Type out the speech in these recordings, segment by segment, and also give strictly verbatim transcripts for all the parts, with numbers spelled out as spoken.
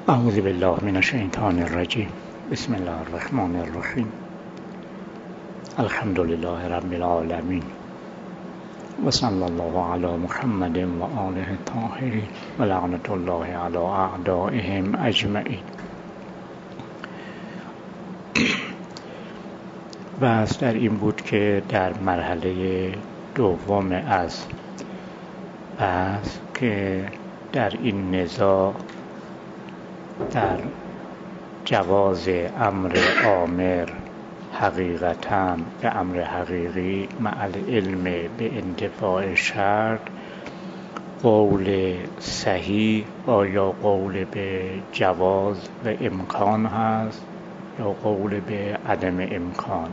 اعوذ بالله من الشیطان الرجیم. بسم الله الرحمن الرحیم. الحمد لله رب العالمین و صلی الله علی محمد و آله الطاهرین و لعنت الله علی اعدائهم اجمعین. بحث در این بود که در مرحله دوم از بحث که در این نزاع در جواز امر آمر حقیقتاً به امر حقیقی مع العلم به انتفاع شرط قول صحیح آیا قول به جواز و امکان هست یا قول به عدم امکان.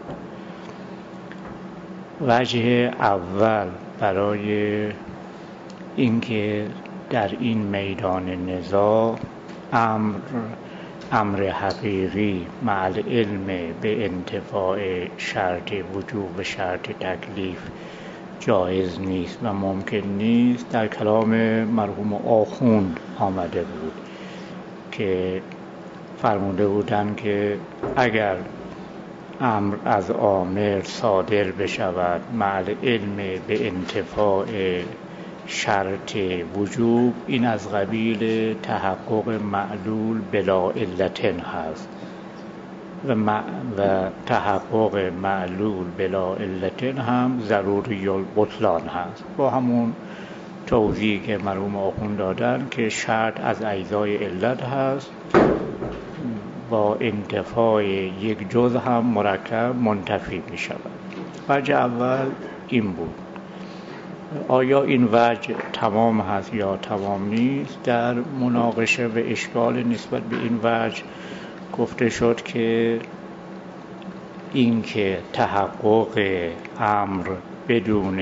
وجه اول برای اینکه در این میدان نزاع امر امر حقیقی مع العلم به انتفاع شرط وجوب و شرط تکلیف جایز نیست و ممکن نیست در کلام مرحوم آخوند آمده بود که فرموده بودند که اگر امر از آمر صادر بشود مع العلم به انتفاع شرط وجوب، این از قبیل تحقق معلول بلا علتن هست و, مع... و تحقق معلول بلا علتن هم ضروری البطلان هست. با همون توضیحی که مرحوم آخوند دادن که شرط از اجزای علت هست، با انتفاع یک جزء هم مرکب منتفی می شود. وجه اول این بود. آیا این وجه تمام هست یا تمام نیست؟ در مناقشه و اشکال نسبت به این وجه گفته شد که این که تحقق امر بدون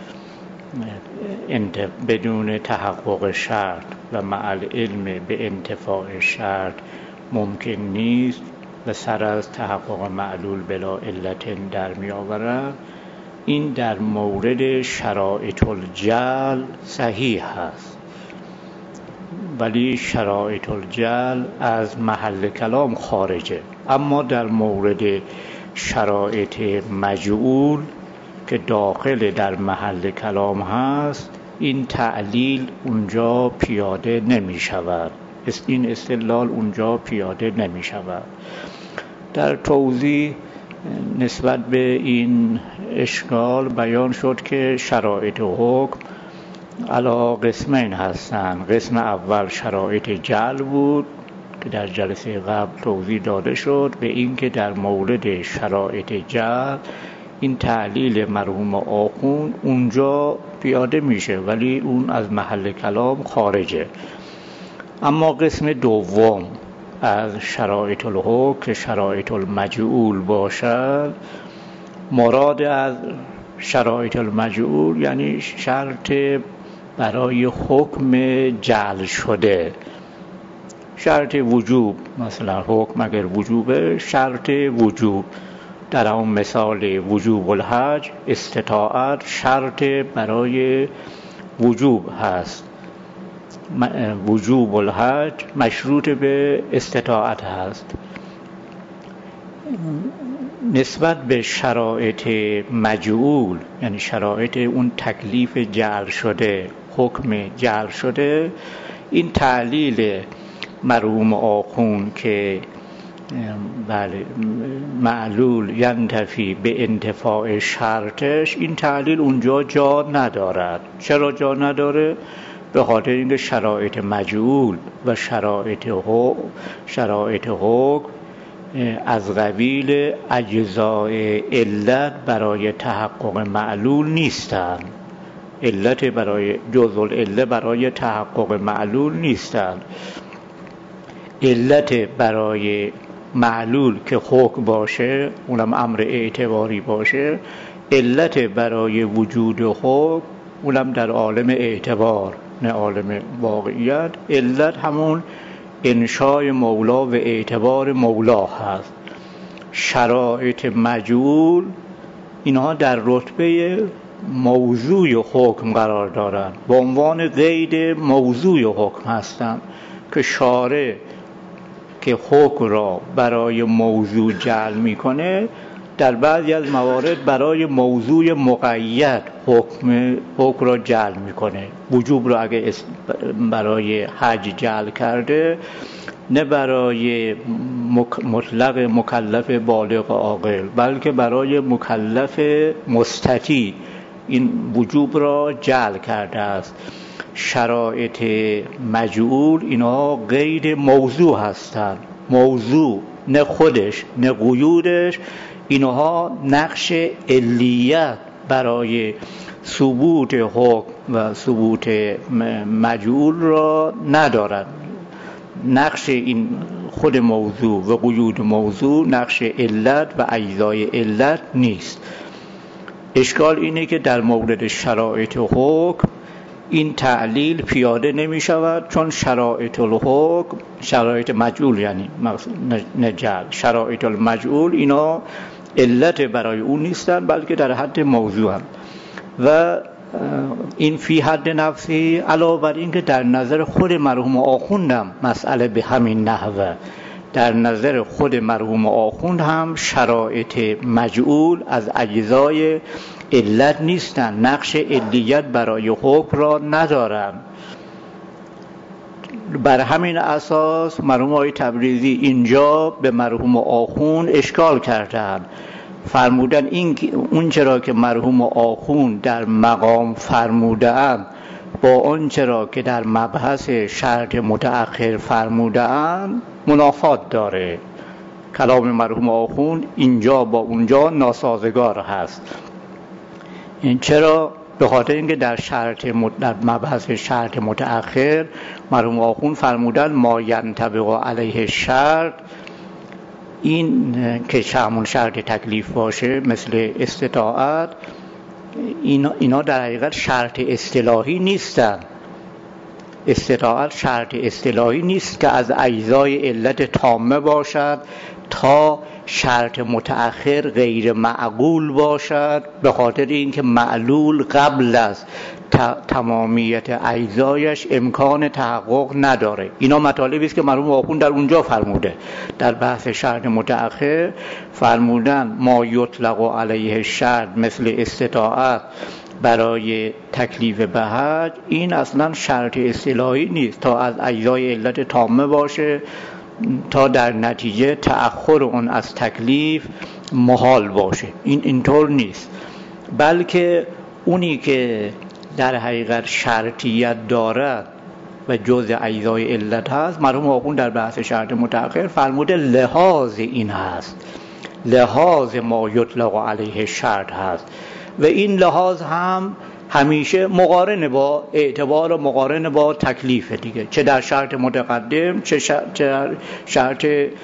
بدون تحقق شرط و مع العلم به انتفاع شرط ممکن نیست و سر از تحقق معلول بلا علت در می آورد، این در مورد شرایط الجل صحیح هست، ولی شرایط الجل از محل کلام خارجه. اما در مورد شرایط مجعول که داخل در محل کلام هست، این تعلیل اونجا پیاده نمی شود، این استدلال اونجا پیاده نمی شود. در توضیح نسبت به این اشکال بیان شد که شرایط حکم علی قسمین هستند. قسم اول شرایط جل بود که در جلسه قبل توضیح داده شد به این که در مورد شرایط جل این تعلیل مرحوم آخوند اونجا پیاده میشه، ولی اون از محل کلام خارجه. اما قسم دوم از شرایط الحکم که شرایط المجعول باشد، مراد از شرایط المجعول یعنی شرط برای حکم جعل شده، شرط وجوب. مثلا حکم اگر وجوبه، شرط وجوب در اون مثال وجوب الحج، استطاعت شرط برای وجوب هست، وجوب الحج مشروط به استطاعت هست. نسبت به شرایط مجعول یعنی شرایط اون تکلیف جعل شده، حکم جعل شده، این تعلیل مرحوم آخوند که بله معلول ینتفی به انتفاع شرطش، این تعلیل اونجا جا ندارد. چرا جا نداره؟ به خاطر اینکه شرایط مجعول و شرایط حکم شرایط حکم از قبیل اجزای علت برای تحقق معلول نیستند. علت برای جزء العله برای تحقق معلول نیستند. علت برای معلول که حکم باشه، اونم امر اعتباری باشه، علت برای وجود حکم اونم در عالم اعتبار نه عالم واقعیت. علت همون انشای مولا و اعتبار مولا هست. شرایط مجعول اینها در رتبه موضوع حکم قرار دارند، به عنوان قید موضوع حکم هستند که شارع که حکم را برای موضوع جعل میکنه در بعضی از موارد برای موضوع مقید حکم حکم را جعل میکنه. وجوب را اگه برای حج جعل کرده، نه برای مطلق مکلف بالغ عاقل، بلکه برای مکلف مستطیع این وجوب را جعل کرده است. شرایط مجعول اینها غیر موضوع هستند. موضوع نه خودش نه قیودش، اینها نقش علیت برای ثبوت حکم و ثبوت مجعول را ندارند. نقش این خود موضوع و قیود موضوع نقش علت و اجزای علت نیست. اشکال اینه که در مورد شرایط حکم این تعلیل پیاده نمی شود، چون شرایط الحکم، شرایط مجعول یعنی نجعل، شرایط المجعول اینا علت برای اون نیستن، بلکه در حد موضوع هم. و این فی حد نفسی، علاوه بر این که در نظر خود مرحوم آخوندم مسئله به همین نحوه، در نظر خود مرحوم آخوند هم شرایط مجعول از اجزای علت نیستن، نقش علیت برای حکم را ندارن. بر همین اساس مرحوم آقای تبریزی اینجا به مرحوم آخوند اشکال کردند، فرمودن این اون چرا که مرحوم آخوند در مقام فرمودند با اون چرا که در مبحث شرط متأخر فرمودند منافات داره. کلام مرحوم آخوند اینجا با اونجا ناسازگار هست. این چرا؟ به خاطر اینکه در شرط در مبحث شرط متأخر مرحوم آخوند فرمودن ما ینطبق علیه شرط، این که همون شرط تکلیف باشه مثل استطاعت، اینا, اینا در حقیقت شرط اصطلاحی نیستن. استطاعت شرط اصطلاحی نیست که از اجزای علت تامه باشد تا شرط متأخر غیر معقول باشد، به خاطر اینکه معلول قبل از تمامیت اجزایش امکان تحقق نداره. اینا مطالبی است که مرحوم آخوند در اونجا فرموده. در بحث شرط متأخر فرمودن ما یطلق علیه شرط مثل استطاعت برای تکلیف به حج، این اصلا شرط اصطلاحی نیست تا از اجزای علت تامه باشه تا در نتیجه تأخر اون از تکلیف محال باشه. این اینطور نیست، بلکه اونی که در حقیقت شرطیت دارد و جزء اجزای علت هست، مرحوم آخوند در بحث شرط متأخر فرموده لحاظ این هست، لحاظ ما یطلق علیه شرط هست، و این لحاظ هم همیشه مقارن با اعتبار و مقارن با تکلیف دیگه، چه در شرط متقدم چه در شرط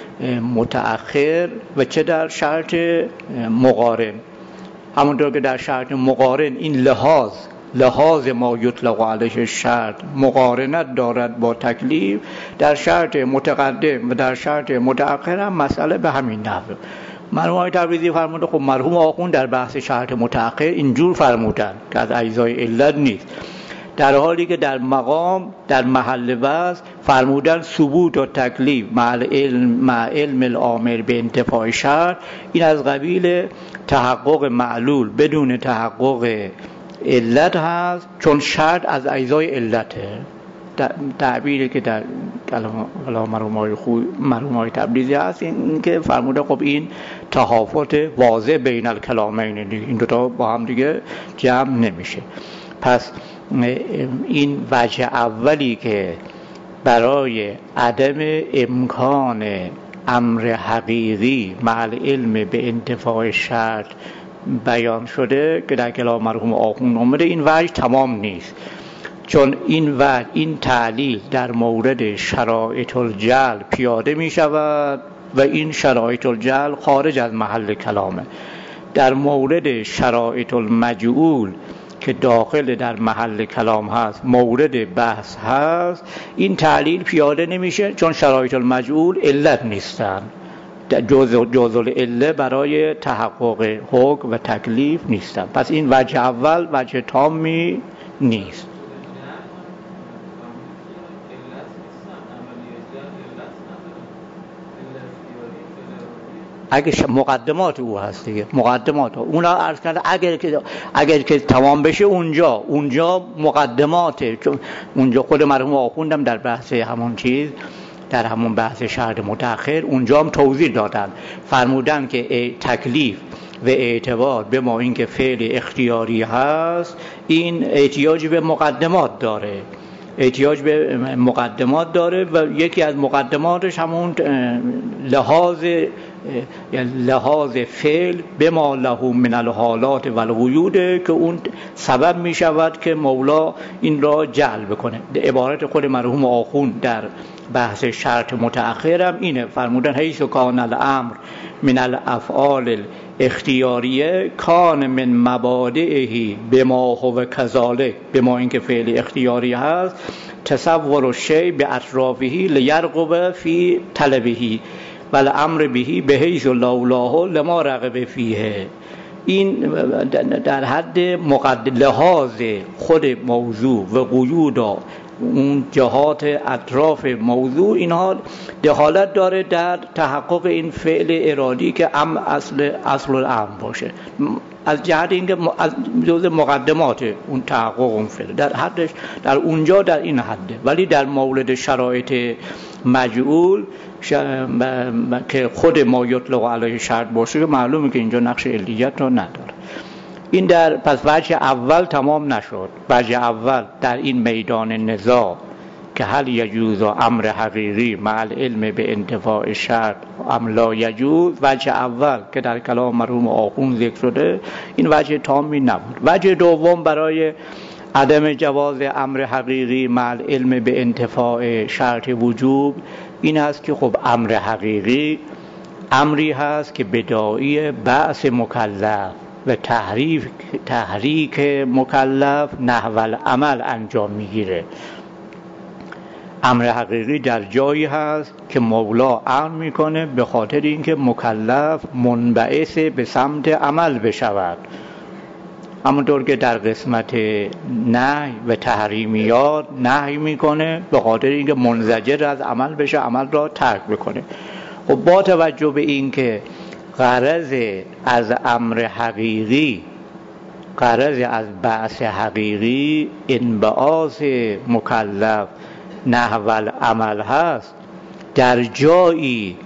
متأخر و چه در شرط مقارن. همونطور که در شرط مقارن این لحاظ لحاظ ما یطلق علیه شرط مقارنت دارد با تکلیف، در شرط متقدم و در شرط متأخر هم مسئله به همین نحو. مرحوم آقای تبریزی فرموده خب مرحوم آخوند در بحث شرط متأخر اینجور فرمودن که از اجزای علت نیست، در حالی که در مقام در محل وضع فرمودن ثبوت و تکلیف مع علم مع علم الامر به انتفاع شرط، این از قبیل تحقق معلول بدون تحقق علت هست، چون شرط از اجزای علته. تعبیری که در کلام مرحوم آقای تبریزی هست این که فرموده خب این تحافظ واضح بین الکلامین، این دوتا با هم دیگه جمع نمیشه. پس این وجه اولی که برای عدم امکان امر حقیقی مع علم به انتفاع شرط بیان شده که در کلام مرحوم آخوند اومده، این وجه تمام نیست، چون این وجه این تعلیل در مورد شرایط الجعل پیاده می شود و این شرایط الجعل خارج از محل کلامه. در مورد شرایط المجعول که داخل در محل کلام هست، مورد بحث هست، این تعلیل پیاده نمیشه، چون شرایط المجعول علت نیستن، جزء جزء العله برای تحقق حکم و تکلیف نیستن. پس این وجه اول وجه تامی نیست. اگه مقدمات او هست دیگه، مقدمات اونا عرض کرده اگر که اگر که تمام بشه اونجا اونجا مقدماته. چون اونجا خود مرحوم آخوندم در بحث همون چیز، در همون بحث شرط متأخر اونجا هم توضیح دادن، فرمودن که تکلیف و اعتبار به ما این که فعل اختیاری هست این احتیاج به مقدمات داره، احتیاج به مقدمات داره و یکی از مقدماتش همون لحاظ لحاظ فعل به ما له من الحالات و القیوده که اون سبب می شود که مولا این را جلب کنه. عبارت خود مرحوم آخوند در بحث شرط متأخرم اینه، فرمودن حیث کان الامر من الافعال اختیاریه کان من مبادئه بما هو کذالک، بما اینکه فعل اختیاری هست تصور الشیء باطرافه لیرغب فی طلبه و الامر به بحیث لولاه لما رغب فیه. این در حد مقدم لحاظ خود موضوع و قیود اون جهات اطراف موضوع اینها دخالت داره در تحقق این فعل ارادی که ام اصل اصل الامر باشه، از جهت اینکه از جزء مقدمات اون تحقق اون فعل در حدش در اونجا در این حده. ولی در مورد شرایط مجعول که خود ما یطلق علیه شرط باشه که معلومه که اینجا نقش علیت رو نداره. این در پس وجه اول تمام نشد. وجه اول در این میدان نزاع که هل یجوز امر حقیقی مع العلم به انتفاع شرط ام لا یجوز، وجه اول که در کلام مرحوم آخوند ذکر شده این وجه تامی نبود. وجه دوم برای عدم جواز امر حقیقی مع العلم به انتفاع شرط وجوب این است که خب امر حقیقی امری هست که بداعی بعث مکلف و تحریف تحریک مکلف نحو العمل انجام میگیره. امر حقیقی در جایی هست که مولا امر میکنه به خاطر اینکه مکلف منبعث به سمت عمل بشود، همونطور که در قسمت نهی و تحریمیات نهی میکنه به خاطر اینکه منزجر از عمل بشه، عمل را ترک بکنه. و با توجه به اینکه غرض از امر حقیقی غرض از بعث حقیقی انبعاث مکلف نحو العمل هست، در جایی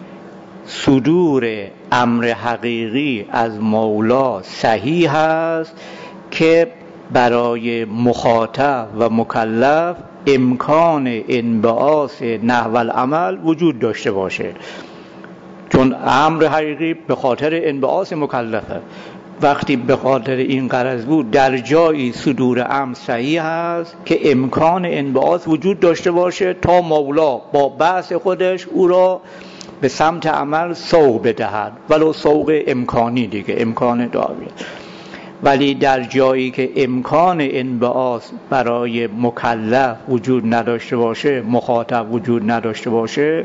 صدور امر حقیقی از مولا صحیح هست که برای مخاطب و مکلف امکان انبعاث نحو العمل وجود داشته باشه، چون امر حقیقی به خاطر انبعاث مکلفه. وقتی به خاطر این غرض بود در جایی صدور امر صحیح هست که امکان انبعاث وجود داشته باشه تا مولا با بعث خودش او را به سمت عمل سوق بدهد، ولو سوق امکانی دیگه، امکان دعویه. ولی در جایی که امکان انبعاث برای مکلف وجود نداشته باشه، مخاطب وجود نداشته باشه،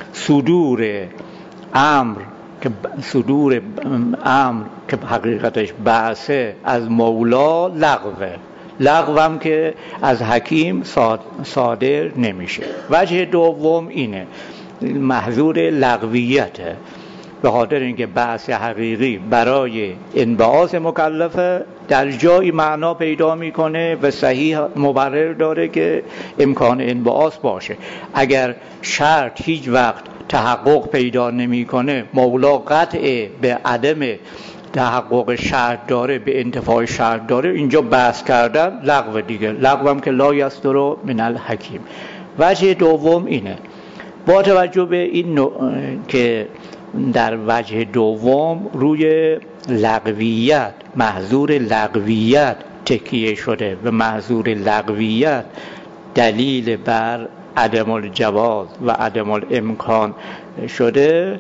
صدور امر که صدور امر که حقیقتش بعثه از مولا لغوه، لغو هم که از حکیم صادر نمیشه. وجه دوم اینه، محظور لغویته، به خاطر اینکه بعث حقیقی برای انبعاث مکلفه در جایی معنا پیدا میکنه و صحیح مبرر داره که امکان انبعاث باشه. اگر شرط هیچ وقت تحقق پیدا نمیکنه، مولا قطع به عدم تحقق شرط داره، به انتفاع شرط داره، اینجا بحث کردن لغو دیگه، لغو هم که لا یصدر من الحکیم. وجه دوم اینه، با توجه به این نوع که در وجه دوم روی لغویت، محظور لغویت تکیه شده و محظور لغویت دلیل بر عدم الجواز و عدم الامکان شده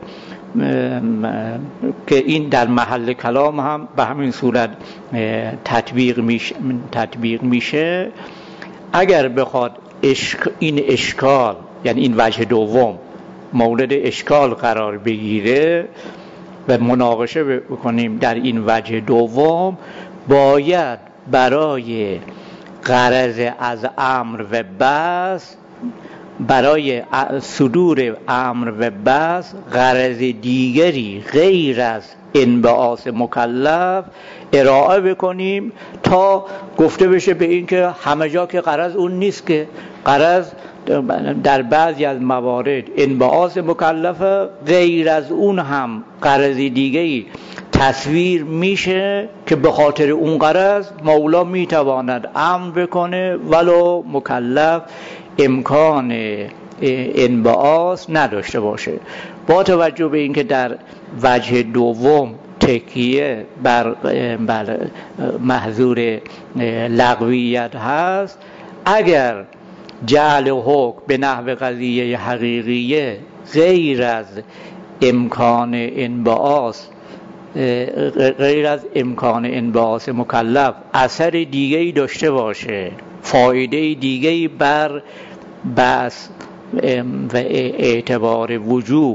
که این در محل کلام هم به همین صورت تطبیق میشه, تطبیق میشه. اگر بخواد این اشکال، یعنی این وجه دوم مورد اشکال قرار بگیره و مناقشه بکنیم در این وجه دوم، باید برای غرض از امر و بحث برای صدور امر و بس غرض دیگری غیر از انبعاث مکلف ارائه بکنیم تا گفته بشه به این که همه جا که غرض اون نیست، که غرض در بعضی از موارد انبعاث مکلفه، غیر از اون هم غرض دیگری تصویر میشه که به خاطر اون غرض مولا میتواند امر بکنه ولو مکلف امکان انبعاث نداشته باشه. با توجه به اینکه در وجه دوم تکیه بر, بر محظور لغویت هست، اگر جعل حکم به نحو قضیه حقیقیه غیر از امکان انبعاث غیر از امکان انبعاث مکلف اثر دیگه‌ای داشته باشه، فایده دیگه‌ای بر بس و اعتبار وجوب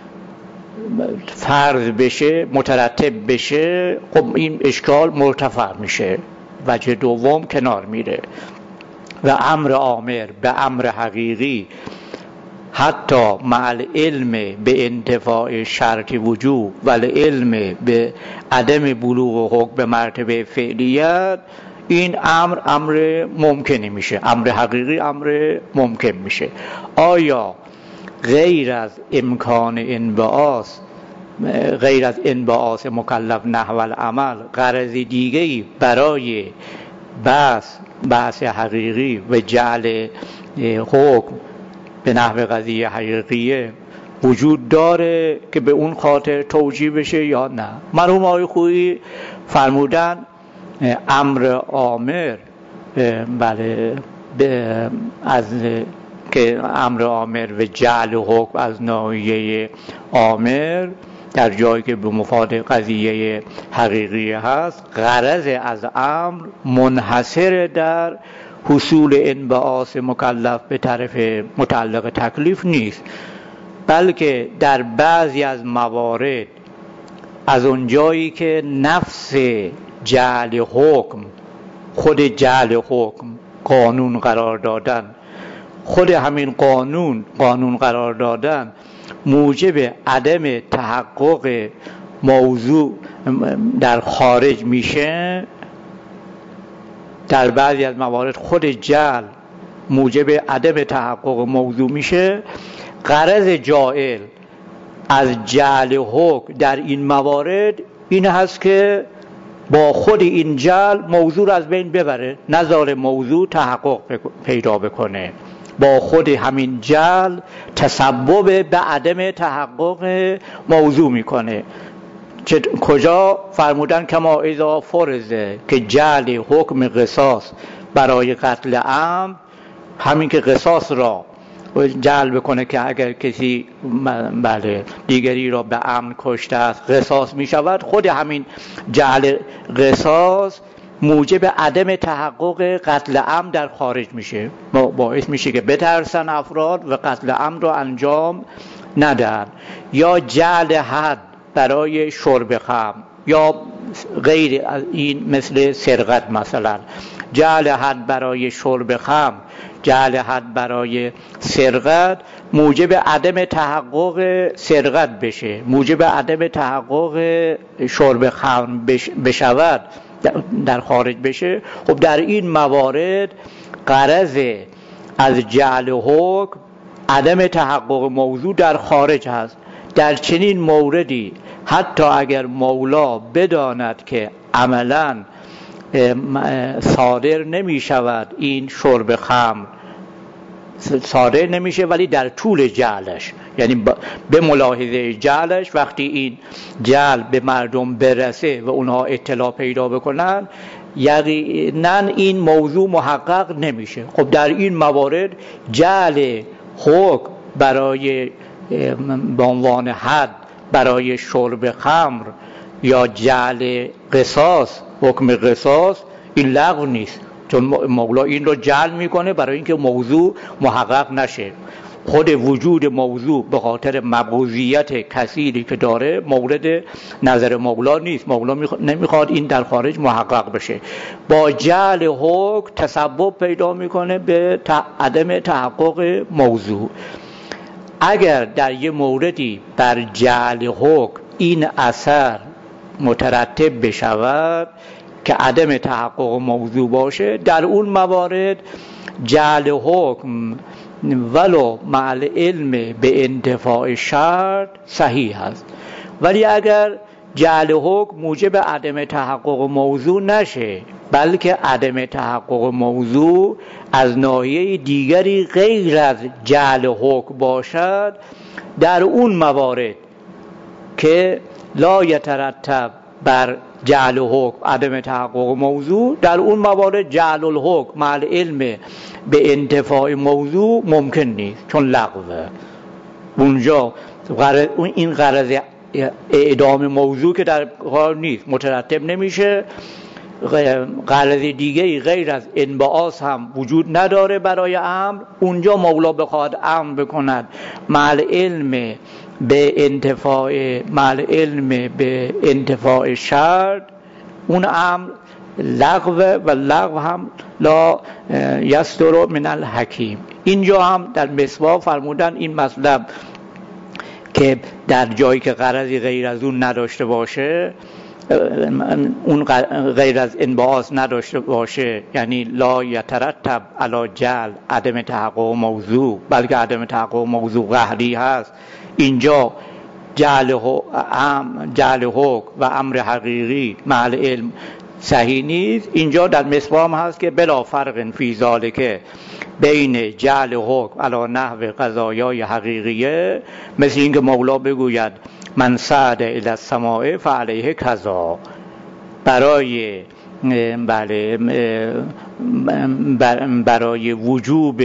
فرض بشه، مترتب بشه، خب این اشکال مرتفع میشه، وجه دوم کنار میره و امر آمر به امر حقیقی حتی مع العلم به انتفاع شرط وجوب و العلم به عدم بلوغ حکم به مرتبه فعلیت، این امر امر ممکنی میشه، امر حقیقی امر ممکن میشه. آیا غیر از امکان انبعاث غیر از انبعاث مکلف نحو العمل غرض دیگه‌ای برای بحث بحث حقیقی و جعل حکم به نحو قضیه حقیقیه وجود داره که به اون خاطر توجیه بشه یا نه؟ مرحوم آقای خویی فرمودن امر آمر بله از که امر آمر و جعل حکم از ناحیه آمر در جایی که به مفاد قضیه حقیقی هست، غرض از امر منحصر در حصول انبعاث مکلف به طرف متعلق تکلیف نیست، بلکه در بعضی از موارد از اون جایی که نفس جعل حکم، خود جعل حکم قانون قرار دادن، خود همین قانون قانون قرار دادن موجب عدم تحقق موضوع در خارج میشه، در بعضی از موارد خود جعل موجب عدم تحقق موضوع میشه. غرض جاعل از جعل حکم در این موارد این هست که با خود این جعل موضوع رو از بین ببره، نذار موضوع تحقق پیدا بکنه، با خود همین جعل تسبب به عدم تحقق موضوع میکنه. کجا فرمودن کما اذا فرضه که جعل حکم قصاص برای قتل عمد، همین که قصاص را جعل بکنه که اگر کسی بله دیگری را به عمد کشته است قصاص می شود، خود همین جعل قصاص موجب عدم تحقق قتل عمد در خارج میشه، باعث میشه که بترسن افراد و قتل عمد را انجام ندن. یا جعل حد برای شرب خمر یا غیر از این مثل سرقت، مثلا جعل حد برای شرب خمر، جعل حد برای سرقت موجب عدم تحقق سرقت بشه، موجب عدم تحقق شرب خمر بشود در خارج بشه. خب در این موارد غرض از جعل حکم عدم تحقق موضوع در خارج هست. در چنین موردی حتی اگر مولا بداند که عملاً صادر نمی شود، این شرب خمر صادر نمیشه، ولی در طول جعلش، یعنی به ملاحظه جعلش وقتی این جعل به مردم برسه و اونها اطلاع پیدا بکنن، یقینا این موضوع محقق نمیشه. خب در این موارد جعل حکم برای به عنوان حد برای شرب خمر یا جعل قصاص، حکم قصاص، این لغو نیست، چون مولا این رو جعل میکنه برای اینکه موضوع محقق نشه. خود وجود موضوع به خاطر مبغوضیت کثیری که داره مورد نظر مولا نیست. مولا نمیخواد این در خارج محقق بشه. با جعل حکم تسبب پیدا میکنه به عدم تحقق موضوع. اگر در یه موردی بر جعل حکم این اثر مترتب بشود که عدم تحقق موضوع باشه، در اون موارد جعل حکم ولو مع العلم به انتفاع شرط صحیح است. ولی اگر جعل حکم موجب عدم تحقق موضوع نشه، بلکه عدم تحقق موضوع از ناحیه دیگری غیر از جعل حکم باشد، در اون موارد که لا یترتب بر جعل حکم عدم تحقق موضوع، در اون موارد جعل الحکم مع العلم به انتفاع موضوع ممکن نیست، چون لغوه. اونجا غرض این غرض اعدام موضوع که در کار نیست، مترتب نمیشه. غرض دیگه غیر از انبعاث هم وجود نداره برای امر. اونجا مولا بخواد امر بکند مع العلم به انتفاع مع العلم به انتفاع شرط، اون امر لغو و لغو هم لا یستر من الحکیم. اینجا هم در مصباح فرمودن این مطلب که در جایی که غرضی غیر از اون نداشته باشه، اون غیر از انبعاث نداشته باشه، یعنی لا یترتب علی جعل عدم تحقق موضوع، بلکه عدم تحقق موضوع قهری هست، اینجا جعل جعل حکم و امر حقیقی مع العلم صحیح نیست. اینجا در مصباح هست که بلا فرق فی ذالک بین جعل حکم علی نحو قضایای حقیقیه، مثل اینکه مولا بگوید من صعد الی السماء فعلیه کذا، برای بله برای وجوب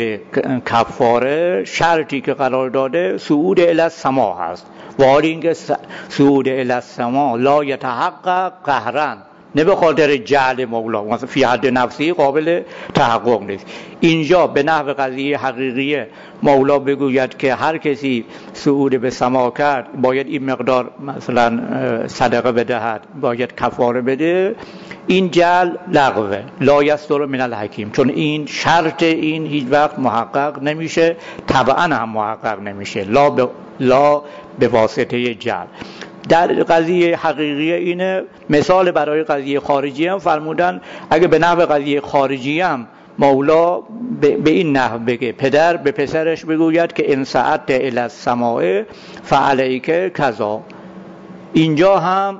کفاره شرطی که قرار داده صعود الی السماء هست، و حال اینکه صعود الی السماء لا یتحقق قهرا، نه به خاطر جعل مولا، مثلا فی حد نفسی قابل تحقق نیست. اینجا به نحو قضیه حقیقیه مولا بگوید که هر کسی صعود به سما کرد باید این مقدار مثلا صدقه بدهد، باید کفاره بده، این جعل لغوه، لا یستر من الحکیم، چون این شرط این هیچ وقت محقق نمیشه، طبعا هم محقق نمیشه، لا به, لا به واسطه جعل. در قضیه حقیقی اینه. مثال برای قضیه خارجی هم فرمودن اگه به نحو قضیه خارجی هم مولا به این نحو بگه، پدر به پسرش بگوید که ان صعدت الی السماء فعلیک کذا، اینجا هم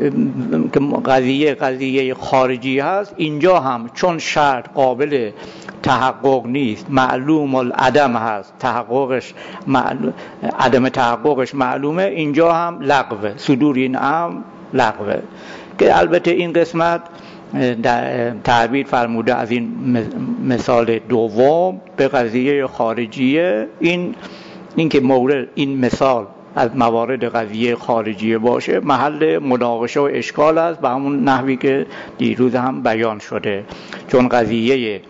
که قضیه قضیه خارجی هست، اینجا هم چون شرط قابل تحقق نیست، معلوم العدم هست، تحققش معلوم، عدم تحققش معلومه، اینجا هم لغوه، صدور این امر لغوه. که البته این قسمت در تعبیر فرموده از این مثال دوم به قضیه خارجیه، این این که مورد این مثال از موارد قضیه خارجیه باشه محل مناقشه و اشکال است، به همون نحوی که دیروز هم بیان شده. چون قضیه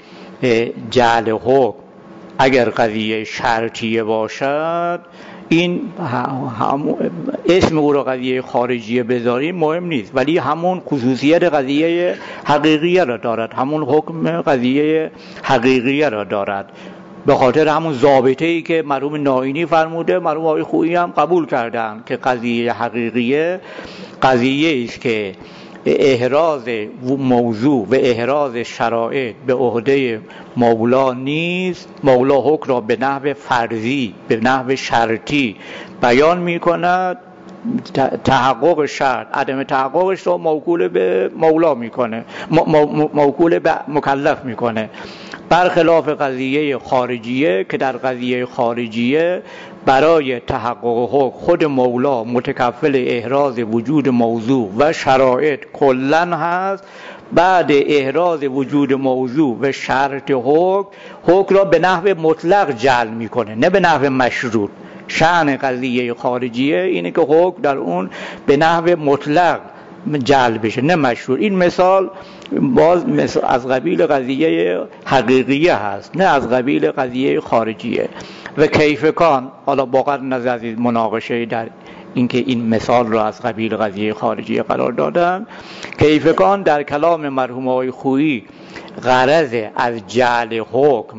جعل حکم اگر قضیه شرطیه باشد، این هم اسم او را قضیه خارجیه بذاریم مهم نیست، ولی همون خصوصیت قضیه حقیقیه را دارد، همون حکم قضیه حقیقیه را دارد، به خاطر همون ضابطه‌ای که مرحوم ناینی فرموده، مرحوم آقای خویی هم قبول کردن که قضیه حقیقیه قضیه است که احراز موضوع و احراز شرایط به عهده مولا نیست. مولا حکم را به نحو فرضی، به نحو شرطی بیان می کند، تحقق شرط عدم تحققش را موکول به مولا میکنه، موکول به مکلف میکنه، برخلاف قضیه خارجیه که در قضیه خارجیه برای تحقق حکم خود مولا متکفل احراز وجود موضوع و شرایط کلن هست. بعد احراز وجود موضوع و شرط حکم، حکم را به نحو مطلق جعل میکنه، نه به نحو مشروط. شأن قضیه خارجیه اینه که حکم در اون به نحو مطلق جعل بشه، نه مشروط. این مثال باز مثل از قبیل قضیه حقیقیه هست، نه از قبیل قضیه خارجیه. و کیفکان، حالا باقر نظر از مناقشه در اینکه این مثال را از قبیل قضیه خارجیه قرار دادن، کیفکان در کلام مرحوم آقای خویی غرض از جعل حکم،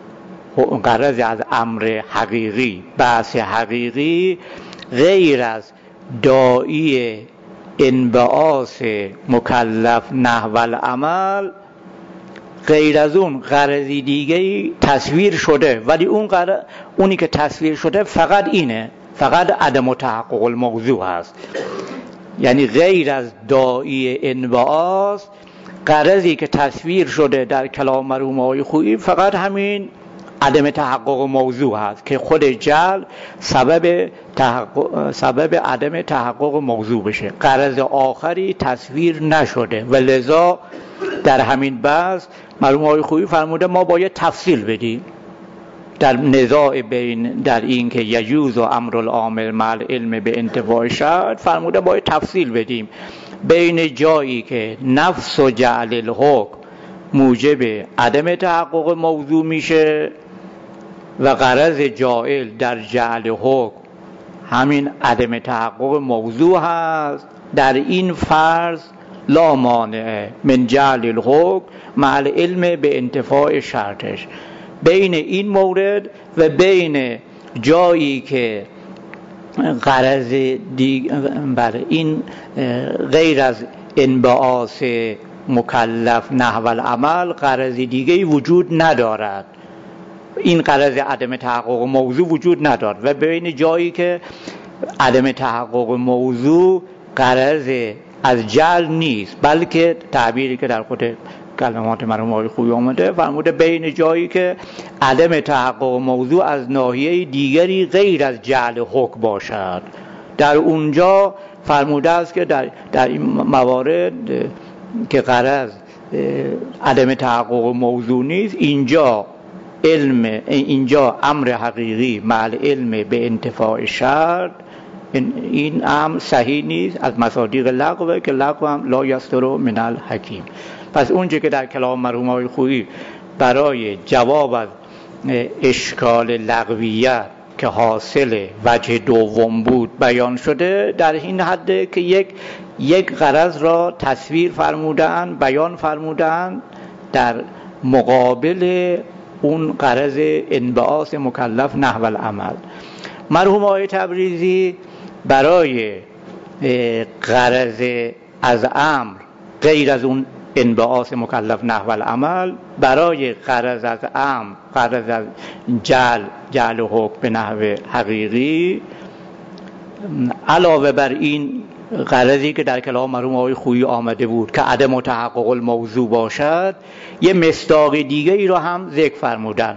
غرض از امر حقیقی، بحث حقیقی، غیر از داعی انبعاث مکلف نحو العمل، غیر از اون غرضی دیگه تصویر شده، ولی اون غرض، اونی که تصویر شده فقط اینه، فقط عدم تحقق الموضوع هست. یعنی غیر از داعی انبعاث، غرضی که تصویر شده در کلام مرحوم آقای خویی فقط همین عدم تحقق موضوع هست که خود جعل سبب تحقق، سبب عدم تحقق موضوع بشه. غرض آخری تصویر نشده و لذا در همین بحث مرحوم آقای خویی فرموده ما باید تفصیل بدیم در نزاع بین، در این که یجوز و امر العامل مع العلم به انتفاع شرط، فرموده باید تفصیل بدیم بین جایی که نفس و جعل الحکم موجب عدم تحقق موضوع میشه و غرض جائل در جعل حکم همین عدم تحقق موضوع هست. در این فرض لا مانع من جعل الحکم مع العلم به انتفاع شرطش. بین این مورد و بین جایی که غرض دیگ بر این غیر از انبعاث مکلف نحو العمل غرض دیگه وجود ندارد، این غرض عدم تحقق موضوع وجود ندارد، و بین جایی که عدم تحقق موضوع غرض از جعل نیست، بلکه تعبیری که در خود کلمات مرحوم آقای خویی آمده فرموده بین جایی که عدم تحقق موضوع از ناحیه دیگری غیر از جعل حکم باشد، در اونجا فرموده است که در, در این موارد که غرض عدم تحقق موضوع نیست، اینجا علم، اینجا امر حقیقی مع العلم به انتفاع شرط، این امر صحیح نیست، از مصادیق لغوه که لغو هم لا یستر من الحکیم. پس اونجا که در کلام مرحوم آقای خویی برای جواب از اشکال لغویت که حاصل وجه دوم بود بیان شده، در این حده که یک یک غرض را تصویر فرمودن، بیان فرمودن در مقابل اون غرض انبعاث مکلف نحو العمل. مرحوم آقای تبریزی برای غرض از امر غیر از اون انبعاث مکلف نحو العمل، برای غرض از امر غرض از جعل جعل حکم به نحو حقیقی، علاوه بر این غرضی که در کلام مرحوم آقای خویی آمده بود که عدم تحقق الموضوع باشد، یه مصداق دیگه ای رو هم ذکر فرمودن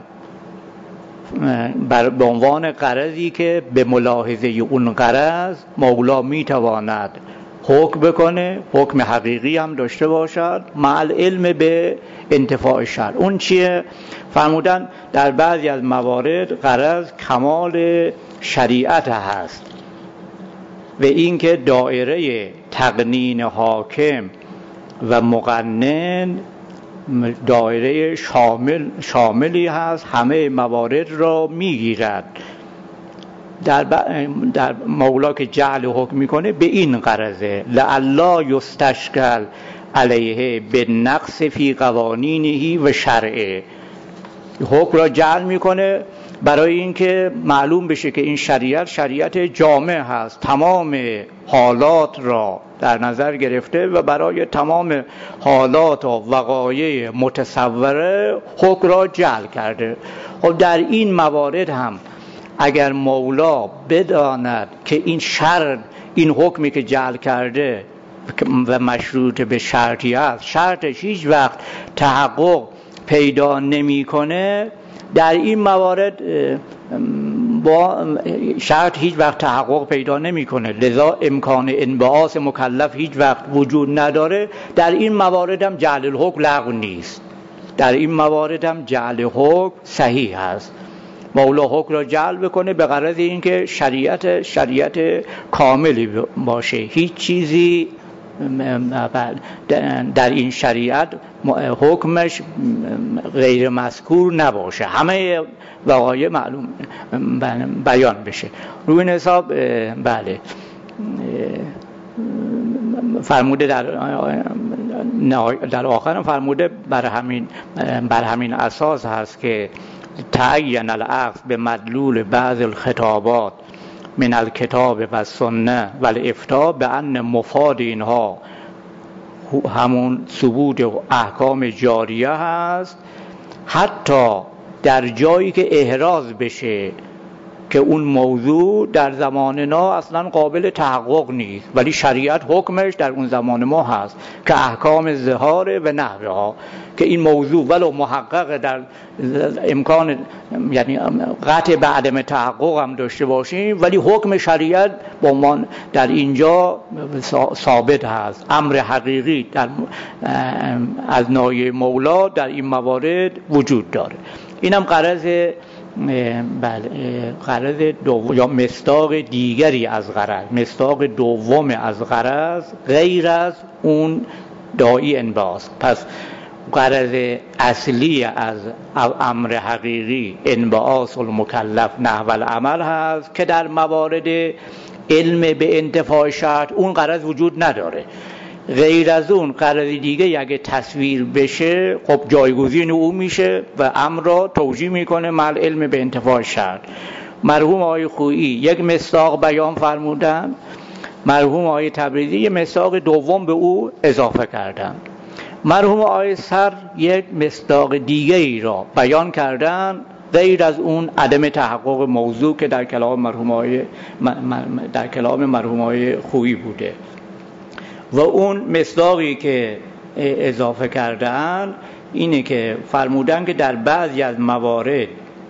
به عنوان غرضی که به ملاحظه اون غرض مولا میتواند حکم بکنه، حکم حقیقی هم داشته باشد مع العلم به انتفاع شرط. اون چیه؟ فرمودن در بعضی از موارد غرض کمال شریعت هست و این که دایره تقنین حاکم و مقنن دایره شامل شاملی هست، همه موارد را میگیرد. در, در مولا که جعل حکم میکنه به این غرضه لعلا یستشکل علیه بالنقص فی قوانینه و شرعه، حکم را جعل میکنه برای اینکه معلوم بشه که این شریعت شریعت جامع هست، تمام حالات را در نظر گرفته و برای تمام حالات و وقایع متصوره حکم را جعل کرده. خب در این موارد هم اگر مولا بداند که این شرط، این حکمی که جعل کرده و مشروط به شرطی است، شرطش هیچ وقت تحقق پیدا نمی‌کنه، در این موارد با شرط هیچ وقت تحقق پیدا نمی‌کنه، لذا امکان انبعاث مکلف هیچ وقت وجود نداره، در این موارد هم جعل الحکم لغو نیست، در این موارد هم جعل حکم صحیح است. مولا حکم را جعل بکنه به غرض اینکه شریعت شریعت کاملی باشه، هیچ چیزی در این شریعت حکمش غیر مذکور نباشه، همه وقایع معلوم بیان بشه. روی این حساب بله فرموده در در آخر فرموده بر همین بر همین اساس هست که تعین الاخذ به مدلول بعض الخطابات من الکتاب و سنه و الافتاء به ان مفاد اینها همون ثبوت و احکام جاریه هست، حتی در جایی که احراز بشه که اون موضوع در زمان نو اصلا قابل تحقق نیست، ولی شریعت حکمش در اون زمان ما هست که احکام ظهار و نحوها، که این موضوع ولو محقق در امکان یعنی قطع به عدم تحقق هم داشته باشیم، ولی حکم شریعت با من در اینجا ثابت هست. امر حقیقی در از ناحیه مولا در این موارد وجود داره. اینم غرض بله غرض دوم یا مصداق دیگری از غرض، مصداق دوم از غرض غیر از اون داعی انباس. پس غرض اصلی از امر حقیقی انبعاث المکلف نحو العمل هست که در موارد علم به انتفاع شرط اون غرض وجود نداره. غیر از اون غرض دیگه اگه تصویر بشه خب جایگزین او میشه و امر را توجیه میکنه مع علم به انتفاع شرط. مرحوم آقای خویی یک مصداق بیان فرمودن، مرحوم آقای تبریزی یک مصداق دوم به او اضافه کردن، مرحوم آقای سر یک مصداق دیگه ای را بیان کردن غیر از اون عدم تحقق موضوع که در کلام مرحوم آقای در کلام مرحوم آقای خویی بوده. و اون مصداقی که اضافه کردن اینه که فرمودن که در بعضی از موارد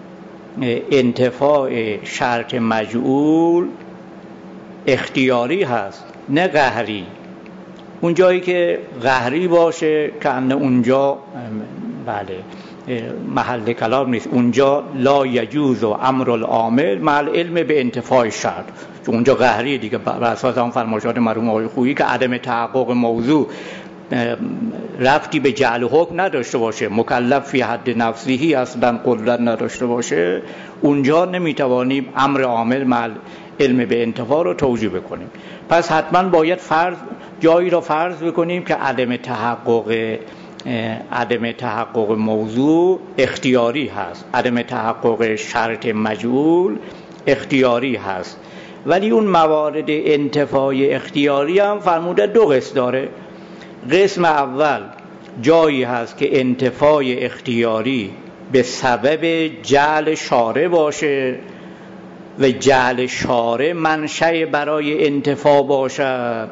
انتفاع شرط مجعول اختیاری هست نه قهری. اون جایی که قهری باشه که انه اونجا بله محل کلام نیست، اونجا لا یجوز و امر العامل مع العلم به انتفاع شرط، چون اونجا قهری دیگه بر اساس اون فرمایشات مرحوم آقای خویی که عدم تحقق موضوع رفتی به جعل حکم نداشته باشه، مکلف فی حد نفسیه اصلا قدرت نداشته باشه، اونجا نمیتوانیم امر عامل مع علم به انتفاع رو توجیه بکنیم. پس حتما باید فرض جایی را فرض بکنیم که عدم تحقق عدم تحقق موضوع اختیاری هست، عدم تحقق شرط مجعول اختیاری هست. ولی اون موارد انتفاع اختیاری هم فرموده دو قسم داره. قسم اول جایی هست که انتفاع اختیاری به سبب جعل شارع باشه و جعل شارع منشأ برای انتفاع باشد.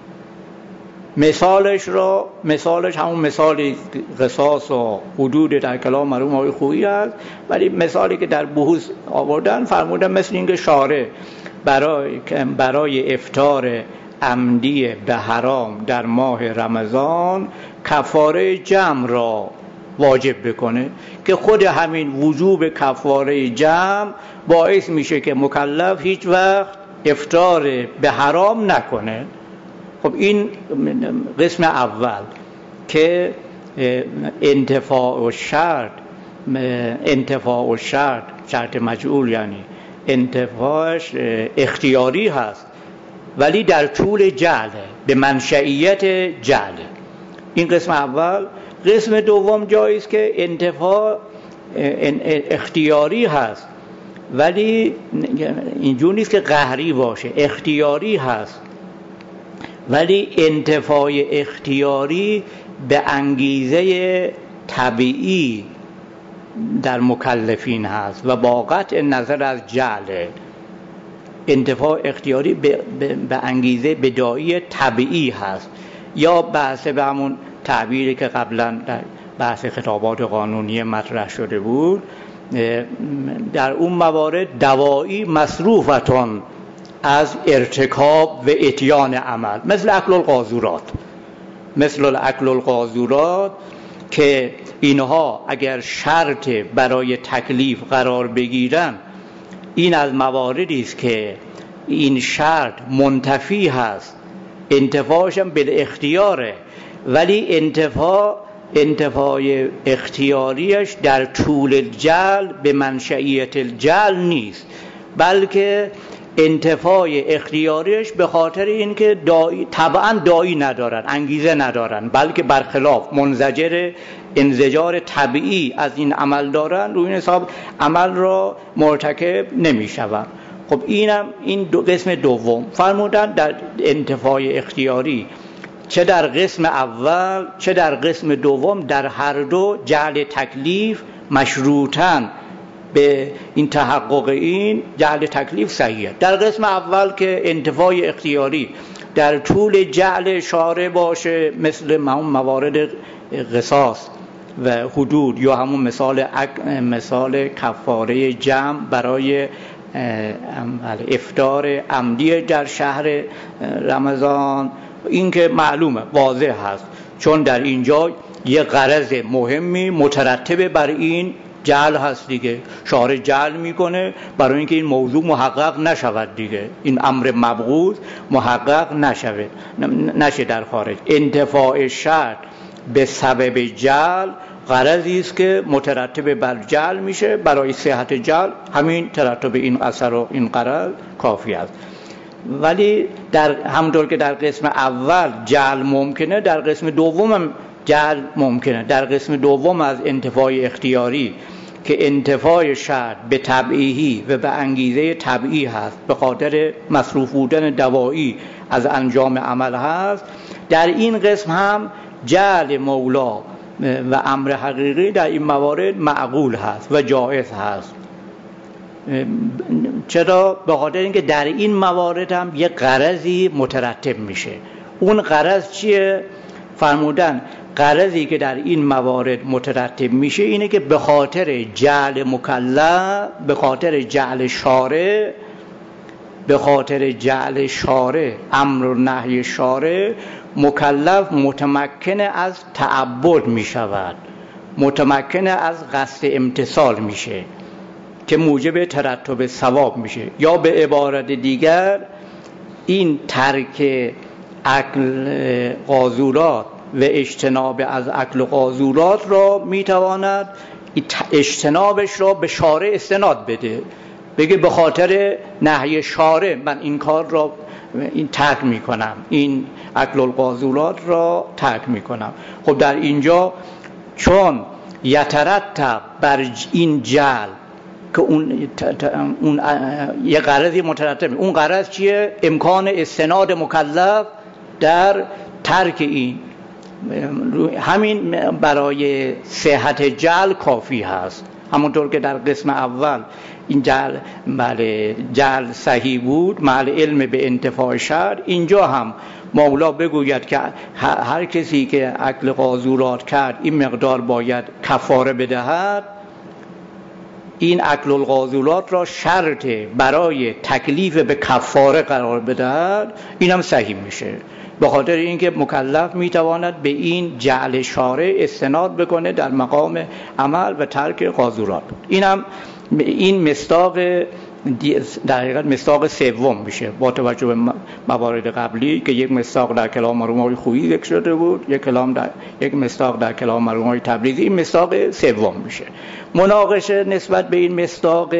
مثالش را مثالش همون مثال قصاص و حدود در کلام مرحوم آقای خویی است، ولی مثالی که در بحوث آوردن فرمودن مثل اینکه شارع برای برای افطار عمدی به حرام در ماه رمضان کفاره جمع را واجب بکنه که خود همین وجوب کفاره جمع باعث میشه که مکلف هیچ وقت افطار به حرام نکنه. خب این قسم اول که انتفاع و شرط انتفاع و شرط شرط مجعول یعنی انتفاعش اختیاری هست ولی در طول جعله، به منشئیت جعله. این قسم اول. قسم دوم جایی است که انتفاع اختیاری هست ولی اینجور نیست که قهری باشه، اختیاری هست ولی انتفاع اختیاری به انگیزه طبیعی در مکلفین هست و با قطع نظر از جعله. انتفاع اختیاری به, به, به انگیزه بداعی طبیعی هست، یا بحث به همون تعبیری که قبلا در بحث خطابات قانونی مطرح شده بود، در اون موارد دوایی مصروفتون از ارتکاب و اتیان عمل، مثل اکل القاذورات مثل اکل القاذورات که اینها اگر شرط برای تکلیف قرار بگیرن، این از مواردی است که این شرط منتفی هست انتفاعش هم بالاختیاره، ولی انتفاع انتفاع اختیاریش در طول الجعل به منشئیت الجعل نیست، بلکه انتفاع اختیاریش به خاطر اینکه داعی طبعا داعی ندارن، انگیزه ندارن، بلکه برخلاف منزجر انزجار طبیعی از این عمل دارن، روی این حساب عمل را مرتکب نمیشوند. خب اینم این دو قسم دوم فرمودن در انتفاع اختیاری، چه در قسم اول چه در قسم دوم در هر دو جعل تکلیف مشروطاً به این تحقق این جعل تکلیف صحیحه. در قسم اول که انتفاع اختیاری در طول جعل شارع باشه، مثل همون موارد قصاص و حدود یا همون مثال مثال کفاره جمع برای افطار عمدی در شهر رمضان، این که معلومه واضح هست، چون در اینجا یه غرض مهمی مترتب بر این جعل هست دیگه، شارع جعل میکنه برای اینکه این موضوع محقق نشود دیگه، این امر مبغوض محقق نشود نشه در خارج. انتفاع شرط به سبب جعل غرضی است که مترتب بر جعل میشه، برای صحت جعل همین ترتب این اثر و این غرض کافی است. ولی در همونطور که در قسم اول جعل ممکنه، در قسم دوم هم جعل ممکنه. در قسم دوم از انتفاع اختیاری که انتفاع شرط به طبعی و به انگیزه طبیعی هست، به خاطر مصروف بودن دوایی از انجام عمل هست، در این قسم هم جعل مولا و امر حقیقی در این موارد معقول هست و جائز هست. چرا؟ به خاطر اینکه در این موارد هم یک غرضی مترتب میشه. اون غرض چیه؟ فرمودن غرضی که در این موارد مترتب میشه اینه که به خاطر جعل مکلف، به خاطر جعل شارع، به خاطر جعل شارع، امر و نهی شارع، مکلف متمکن از تعبد میشود، متمکن از قصد امتثال میشه که موجب ترتب ثواب میشه. یا به عبارت دیگر این ترک اکل قاذورات و اجتناب از اکل قاذورات را میتواند اجتنابش را به شارع استناد بده، بگه به خاطر نهی شارع من این کار را این ترک میکنم، این اکل القاذورات را ترک میکنم. خب در اینجا چون یترتب بر این جعل که اون, اون یه غرضی مترتب، اون غرض چیه؟ امکان استناد مکلف در ترک این، همین برای صحت جعل کافی هست. همونطور که در قسم اول این جعل بله جعل صحیح بود مع علم به انتفاع شرط، اینجا هم مولا بگوید که هر کسی که اکل قاذورات کرد این مقدار باید کفاره بدهد، این اکل القاذورات را شرط برای تکلیف به کفاره قرار بدهد، این هم صحیح میشه، به خاطر اینکه مکلف میتواند به این جعل شارع استناد بکنه در مقام عمل و ترک قاذورات. اینم این مصداق در حقیقت مصداق سوم میشه با توجه به موارد قبلی که یک مصداق در کلام مرحوم آقای خویی ذکر شده بود، یک کلام در یک مصداق در کلام مرحوم آقای تبریزی، این مصداق سوم میشه. مناقشه نسبت به این مصداق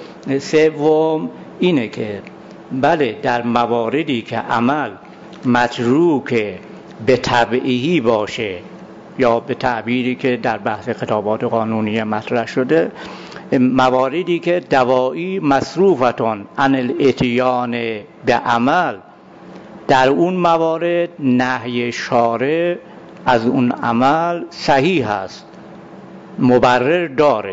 سوم اینه که بله در مواردی که عمل متروک به تبعیهی باشه یا به تعبیری که در بحث خطابات قانونی مطرح شده، مواردی که دوایی مصروفتون عن الاتیان به عمل، در اون موارد نهی شارع از اون عمل صحیح هست، مبرر داره.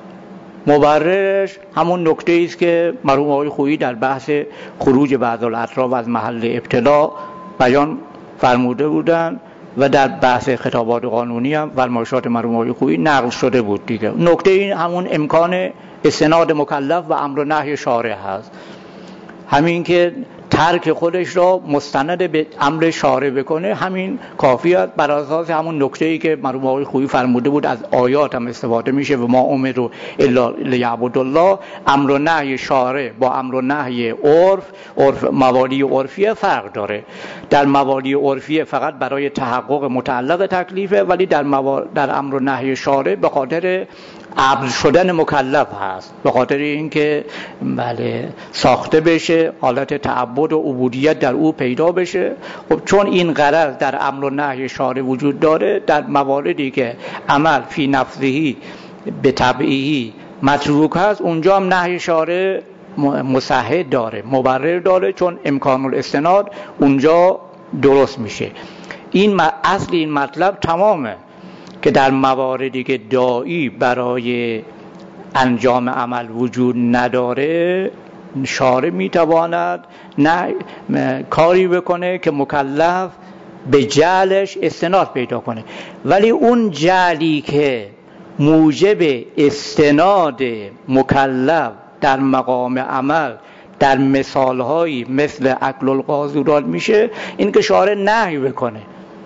مبررش همون نکته است که مرحوم آقای خویی در بحث خروج بعض الاطراف از محل ابتلا بیان فرموده بودند و در بحث خطابات قانونی هم فرمایشات مرحوم آقای خویی نقل شده بود دیگه. نکته این همون امکان استناد مکلف و امر و نهی شارع هست، همین که ترک خودش را مستند به امر شارع بکنه، همین کافیه. بر اساس همون نکته‌ای که مرحوم آقای خویی فرموده بود از آیات هم استفاده میشه و ما امروا الا لیعبدوا الله. امر و نهی شارع با امر و نهی عرف، عرف موالی عرفیه فرق داره. در موالی عرفیه فقط برای تحقق متعلق تکلیفه، ولی در موا... در امر و نهی شارع به خاطر عبد شدن مکلف هست، به خاطر اینکه بله ساخته بشه، حالت تعبد و عبودیت در او پیدا بشه. خب چون این غرض در امر و نهی شارع وجود داره، در مواردی که عمل فی نفسه به طبعی متروک هست، اونجا هم نهی شارع مصحح داره، مبرر داره، چون امکان الاستناد اونجا درست میشه. این اصل این مطلب تمامه که در مواردی که داعی برای انجام عمل وجود نداره، شارع میتواند نه کاری بکنه که مکلف به جعلش استناد پیدا کنه، ولی اون جعلی که موجب استناد مکلف در مقام عمل در مثالهایی مثل اکل القاذورات میشه، این که شارع نهی بکنه،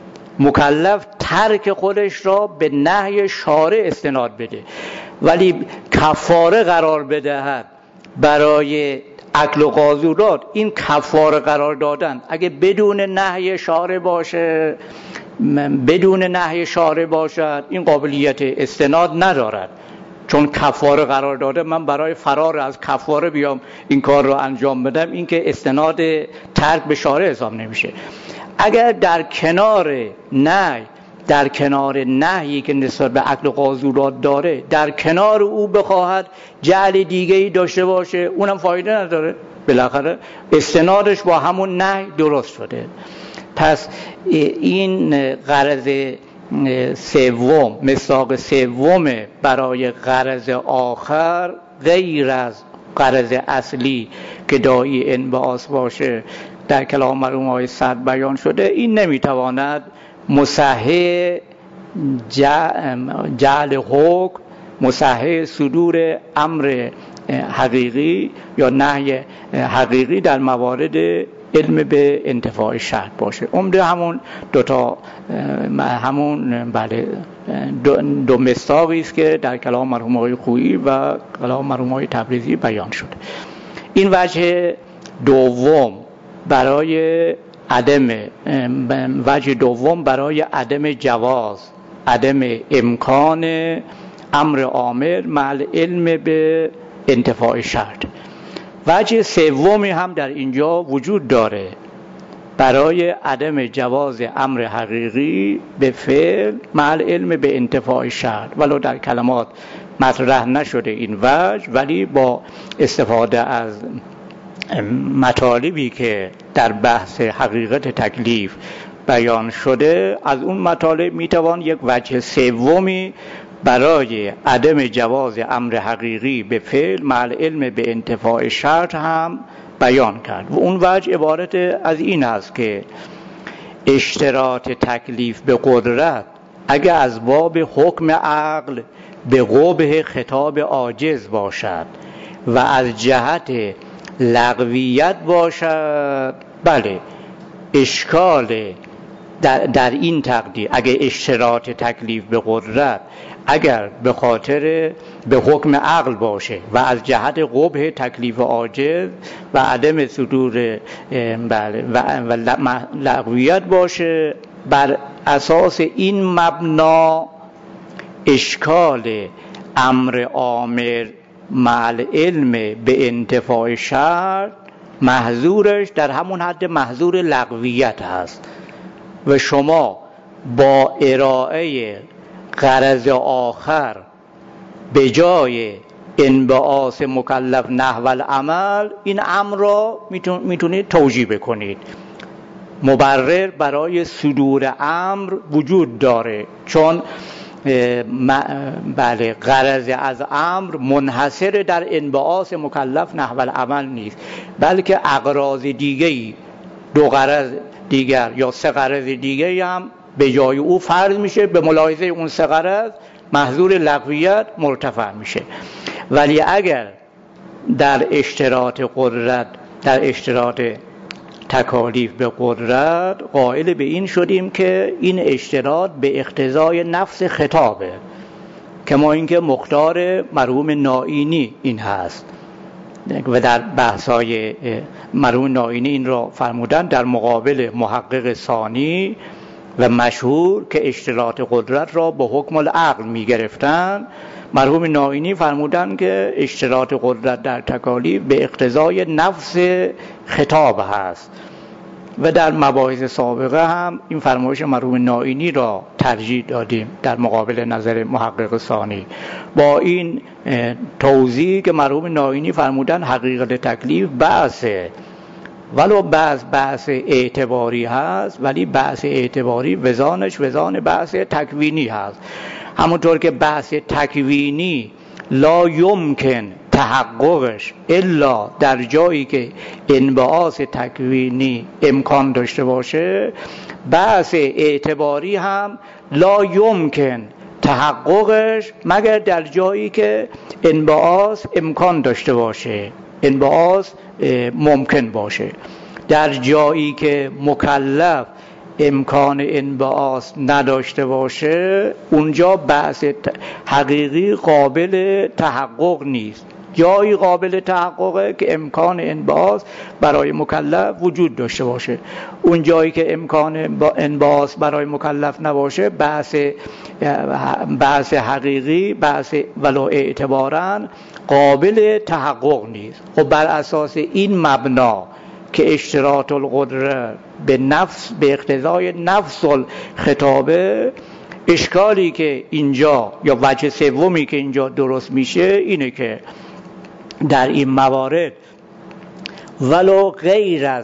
مکلف ترک خودش را به نهی شارع استناد بده، ولی کفاره قرار بدهد برای اکل و قاذورات. این کفاره قرار دادن اگه بدون نهی شارع باشه، بدون نهی شارع باشد، این قابلیت استناد ندارد، چون کفاره قرار داده. من برای فرار از کفاره بیام این کار رو انجام بدم، این که استناد ترک به شارع حساب نمیشه. اگر در کنار نهی، در کنار نهی که نسبت به اکل قاذورات داره، در کنار او بخواهد جعل دیگه‌ای داشته باشه، اونم فایده نداره، بالاخره استنادش با همون نهی درست شده. پس این غرض سوم، مصداق سوم برای غرض آخر غیر از غرض اصلی که داعی انبعاث باشه در کلام مرحوم آقای صدر بیان شده. این نمیتواند مصحح جعل حکم، مصحح صدور امر حقیقی یا نهی حقیقی در موارد علم به انتفاع شرط باشه. عمده همون دوتا همون بله دو, دو مصداقی است که در کلام مرحوم آقای خویی و کلام مرحوم آقای تبریزی بیان شده. این وجه دوم برای عدم وجه دوم برای عدم جواز، عدم امکان امر آمر مع علم به انتفاع شرط. وجه سومی هم در اینجا وجود داره برای عدم جواز امر حقیقی به فعل مع علم به انتفاع شرط، ولو در کلمات مطرح نشده این وجه، ولی با استفاده از مطالبی که در بحث حقیقت تکلیف بیان شده، از اون مطالب میتوان یک وجه سومی برای عدم جواز امر حقیقی به فعل مع علم به انتفاع شرط هم بیان کرد. و اون وجه عبارت از این است که اشتراط تکلیف به قدرت اگر از باب حکم عقل به قبح خطاب عاجز باشد و از جهت لغویت باشد، بله اشکال در, در این تقدیر اگر اشتراط تکلیف به قدرت اگر به خاطر به حکم عقل باشه و از جهت قبح تکلیف عاجز و عدم صدور بله و, و لغویت باشه، بر اساس این مبنا اشکال امر آمر مع علم به انتفاع شرط محظورش در همون حد محظور لغویت هست و شما با ارائه غرض آخر به جای انبعاث مکلف نحو العمل این امر را میتونید توجیه بکنید. مبرر برای صدور امر وجود داره، چون بله غرض از امر منحصر در انبعاث مکلف نحو العمل نیست، بلکه اغراض دیگه‌ای، دو غرض دیگر یا سه غرض دیگه‌ای هم به جای او فرض میشه، به ملاحظه اون سه غرض محظور لغویت مرتفع میشه. ولی اگر در اشتراط قدرت، در اشتراط تکالیف به قدرت قائل به این شدیم که این اشتراط به اقتضای نفس خطابه، کما اینکه مختار مرحوم نائینی این هست و در بحث‌های مرحوم نائینی این را فرمودن در مقابل محقق ثانی و مشهور که اشتراط قدرت را به حکم العقل می گرفتن. مرحوم نائینی فرمودن که اشتراط قدرت در تکالیف به اقتضای نفس خطاب هست و در مباحث سابقه هم این فرمایش مرحوم نائینی را ترجیح دادیم در مقابل نظر محقق ثانی، با این توضیح که مرحوم نائینی فرمودن حقیقت تکلیف بحثه، ولو بعض بحث اعتباری هست ولی بحث اعتباری وزانش وزان بحث تکوینی هست. همونطور که بحث تکوینی لا یمکن تحققش الا در جایی که انبعاث تکوینی امکان داشته باشه، بحث اعتباری هم لا یمکن تحققش مگر در جایی که انبعاث امکان داشته باشه، انبعاث ممکن باشه. در جایی که مکلف امکان انبعاث نداشته باشه اونجا بحث حقیقی قابل تحقق نیست. جایی قابل تحققه که امکان انبعاث برای مکلف وجود داشته باشه. اون جایی که امکان انبعاث برای مکلف نباشه بحث بحث حقیقی بحث ولو اعتباراً قابل تحقق نیست. خب بر اساس این مبنا که اشتراط القدرت به نفس به اقتضای نفس الخطابه، اشکالی که اینجا یا وجه سومی که اینجا درست میشه اینه که در این موارد ولو غیر از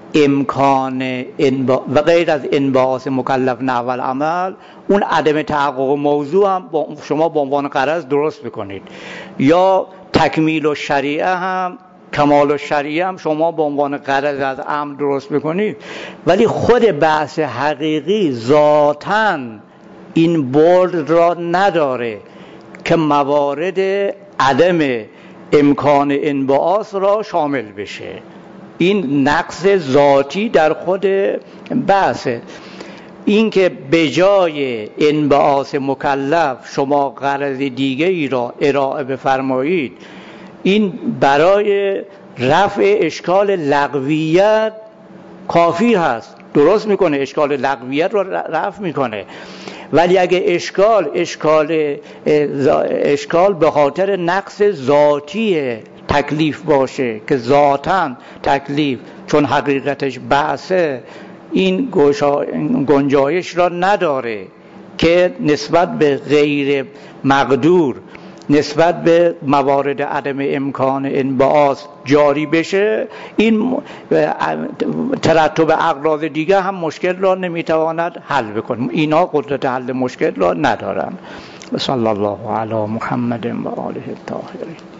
امکان انبا... و غیر از انبعاث مکلف نحو العمل، اون عدم تحقق موضوع هم با شما به عنوان غرض درست بکنید، یا تکمیل و شریعه هم کمال و شریعه هم شما به عنوان غرض از امر درست بکنید، ولی خود بحث حقیقی ذاتاً این برد را نداره که موارد عدم امکان انبعاث را شامل بشه. این نقص ذاتی در خود بحثه. این که به جای انبعاث مکلف شما غرض دیگه ای را ارائه بفرمایید، این برای رفع اشکال لغویت کافی هست، درست میکنه، اشکال لغویت را رفع میکنه. ولی اگه اشکال اشکال اشکال به خاطر نقص ذاتی تکلیف باشه که ذاتاً تکلیف چون حقیقتش بحثه، این گنجایش را نداره که نسبت به غیر مقدور، نسبت به موارد عدم امکان انبعاث جاری بشه. این ترتب اغراض دیگه هم مشکل را نمیتواند حل بکنه، اینا قدرت حل مشکل را ندارن. صلی الله علی محمد و آله الطاهرین.